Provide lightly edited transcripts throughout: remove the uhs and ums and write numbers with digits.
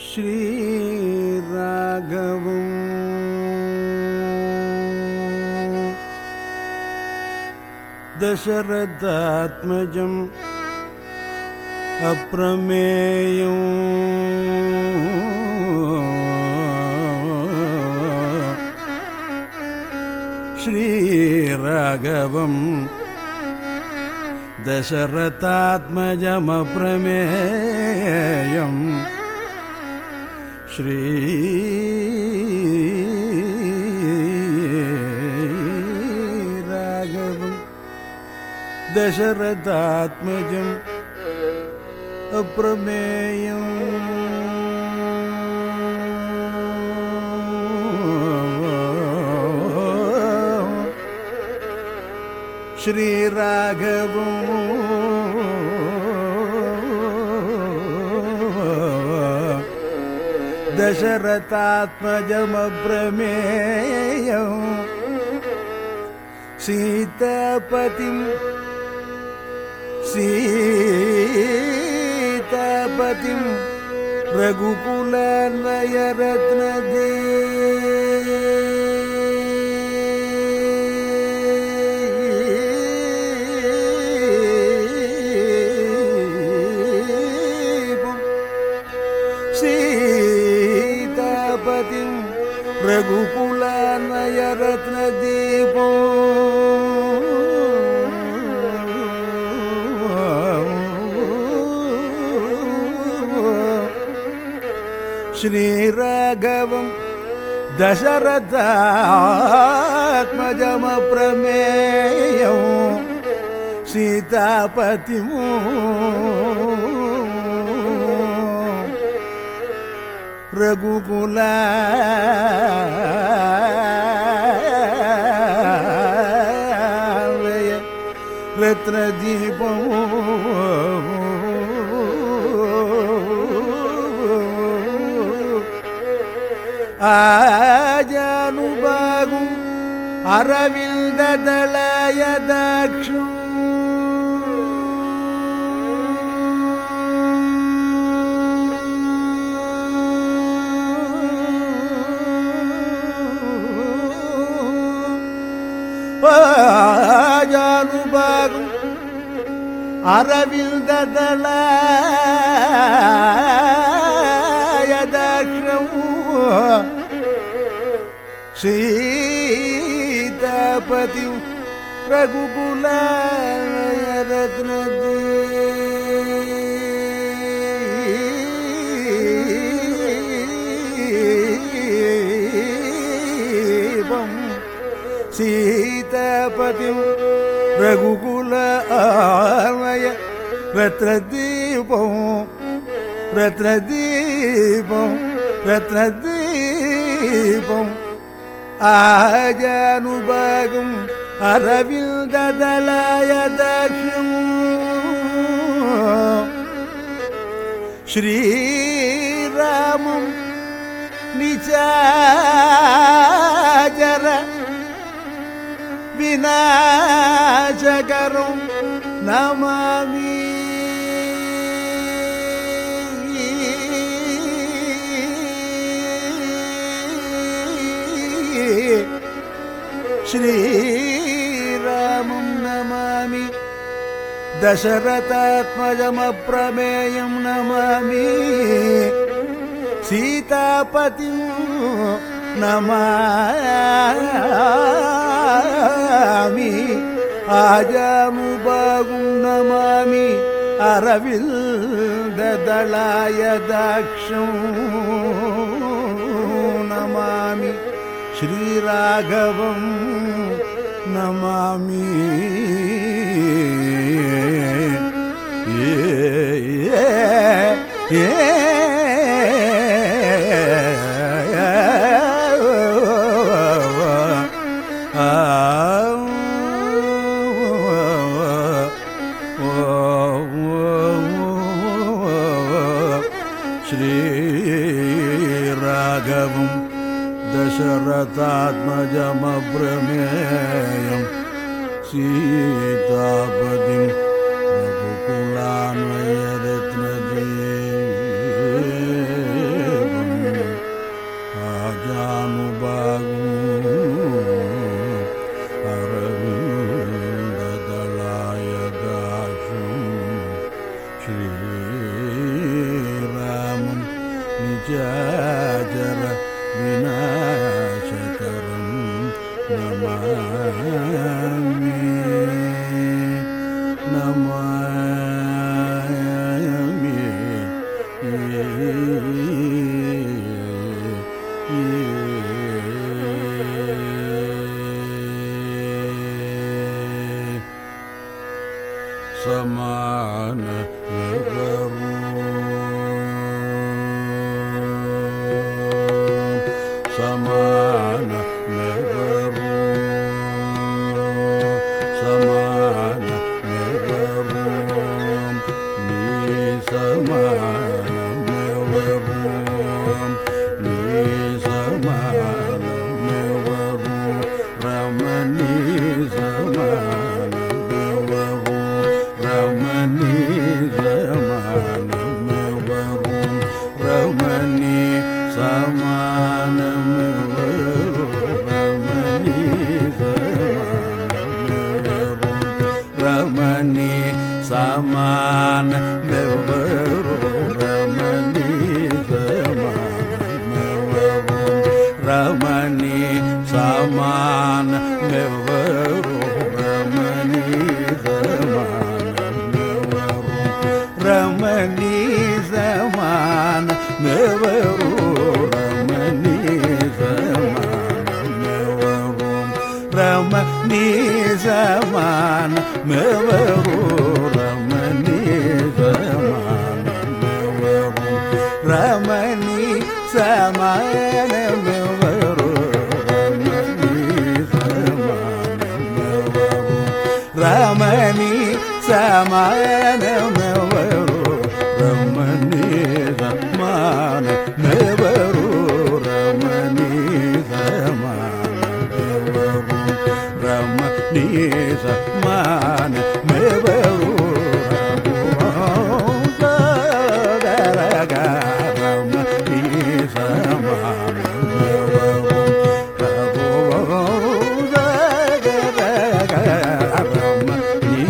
ஸ்ரீராகவம் தசரதாத்மஜம் அப்ரமேயம் ஸ்ரீராகவம் தசரதாத்மஜம் அப்ரமேயம் ஸ்ரீராகவம் தசரதாத்மஜம் அப்ரமேயம் ஸ்ரீராகவம் தசரதாத்மஜம் அப்ரமேயம் சீதாபதிம் ரகுகுலநயரத்னதே சீதாபதிம் ரகுகுலநயரத்னதீபோ ஸ்ரீராகவம் தசரதாத்மஜம் அப்ரமேயம் சீதாபதிம் ரகுகுல ரத்னதீபம் ஆஜானுபாகும் அரவிந்ததளயதாக்ஷம் ஆஜானுபாகும் அரவிந்ததளயதாக்ஷம் சீதாபதிம் ரகுகுலநயரத்னதீபம் சீதாபதிம் ரகுகுலநயரத்னதீபம் ரத்னதீபம் ஆஜானுபாகும் அரவிந்ததளயதாக்ஷம் ஸ்ரீராமம் நிசாச்சர விநாசகரம் நமாமி ஸ்ரீராமம் நமாமி தசரதாத்மஜம் அப்ரமேயம் நமாமி சீதாபதிம் நமாமி ஆஜானுபாகும் நமாமி அரவிந்ததளயதாக்ஷம் நமாமி ஸ்ரீராகவம் நமாமி ஸ்ரீராகவம் தசரதாத்மஜமப்ரமேயம் சீதாபதிம் ரகுகுலான்வயரத்னதே పంచాచర వినాశకరం నమామి నమామి సమాన సమాన నెవరు సమాన నెవరు నీ సమాన నెవరు నీ సమాన నెవరు రమణీ సమాన నెవరు రమణీ సమాన నెవరు Ramani సమానమెవరు Ramani సమానమెవరు Ramani సమానమెవరు Ramani సమానమెవరు Ramani సమానమెవరు Ramani సమానమెవరు Ramani సమానమెవరు Ramani సమానమెవరు Ramani సమానమెవరు Ramani సమానమెవరు Ramani సమానమెవరు Ramani సమానమెవరు Ramani సమానమెవరు Ramani సమానమెవరు Ramani సమానమెవరు Ramani సమానమెవరు Ramani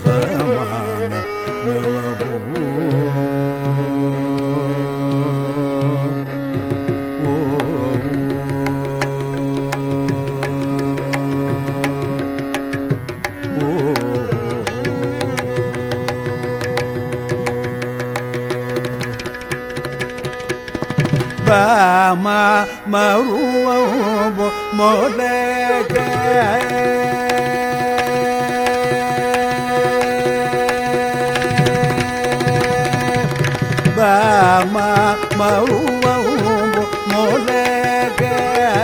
Bama maruwa moleke Bama maruwa moleke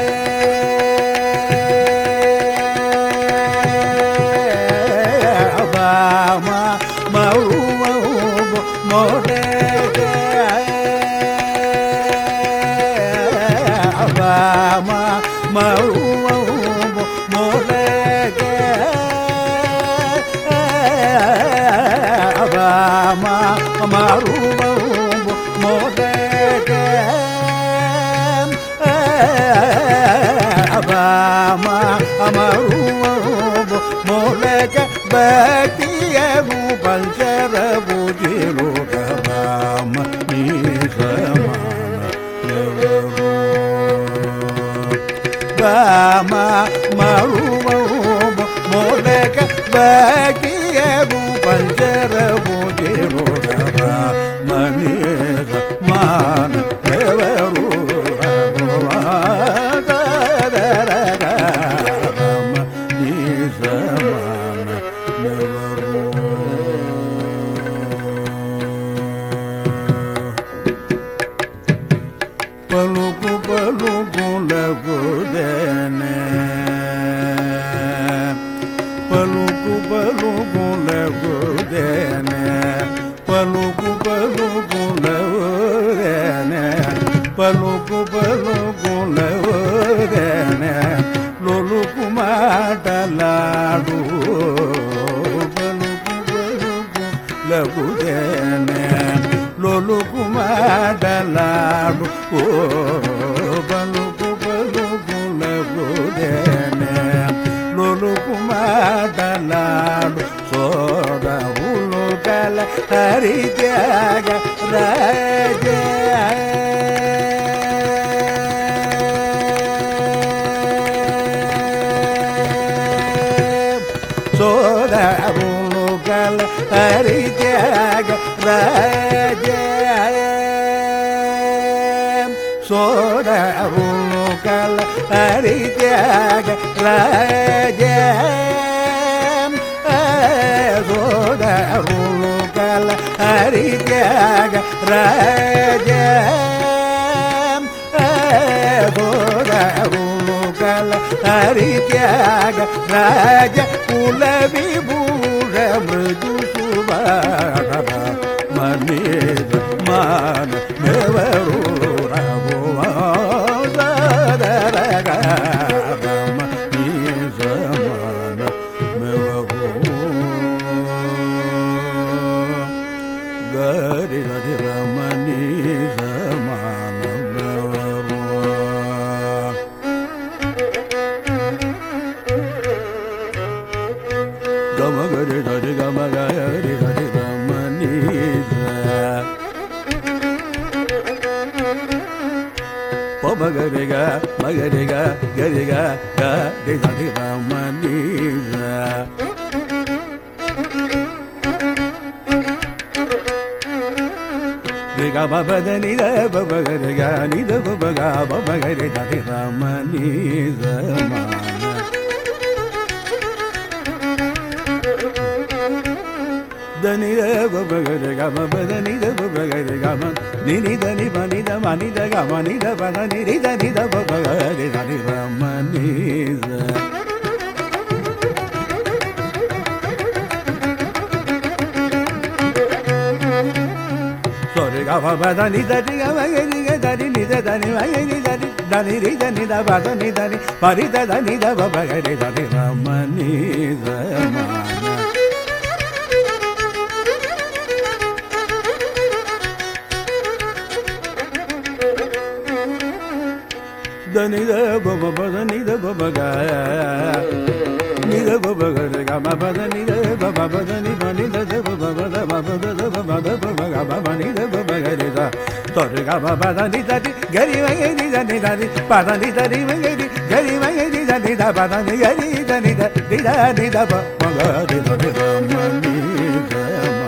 Bama maruwa moleke Bama maruwa moleke Bama maruwa moleke Bama maruwa moleke bhaktiyavu panchara bujilo Bama ni samana Bama maruwa moleke bhaktiyavu panchara bujilo Bama ni samana nevaru Bama ni samana nevaru Paluku paluku lagudene Paluku paluku lagudene Paluku paluku lagudene Paluku paluku lagudene Loluku mataladu Paluku paluku lagudene Loluku mataladu Paluku paluku lagudene Loluku mataladu Soda ulukala harityaga raja சோட உணுகல ஹரித்யாக Rajam சோட உணுகல ஹரித்யாக Rajam சோட உணுகல ஹரித்யாக ராஜ குல விபூஷ மிருது சுபார மனித மான மேவரு Magariga, magariga, gariga, ga, de da de ramaniza. Diga baba da ni da baba gariga, ni da baba ga baba gariga de ramaniza. Dani da baba gariga, baba da ni da baba gariga man. Ni da ni ba ni da ma ni da ga ma ni da ba da ni da ni da ba ba ga ni da ni ra ma ni da so re ga ba ba da ni da ni ga ma ni ga da ni da da ni ma ni da ni da ni da ba da ni pa ri da ni da ba ba ga ni da ni ra ma ni da ma Dani da baba baba ni da baba ga ni da baba ga ga ma baba ni da baba baba ni ba ni da baba baba baba da baba da baba ga baba ni da baba ga ni da to ga baba da ni da ga ni ma ni da ni da ni pa da ni da ni ma ni ga ni ma ni da ni da ba da ni ga ni da ni da ba ga ni da ba ga ni da ma ni da